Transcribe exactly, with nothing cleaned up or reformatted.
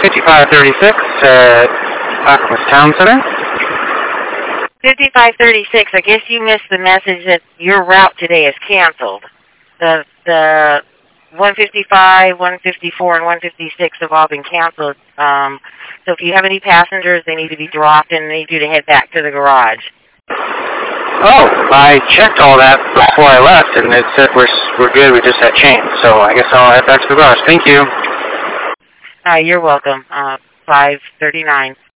fifty-five thirty-six at Aquas Town Center. fifty-five thirty-six, I guess you missed the message that your route today is canceled. The the one fifty-five, one fifty-four, and one fifty-six have all been canceled. Um, so if you have any passengers, they need to be dropped and they need you to head back to the garage. Oh, I checked all that before I left, and it said we're we're good. We just had change, so I guess I'll head back to the garage. Thank you. Uh, you're welcome. Uh, five thirty-nine.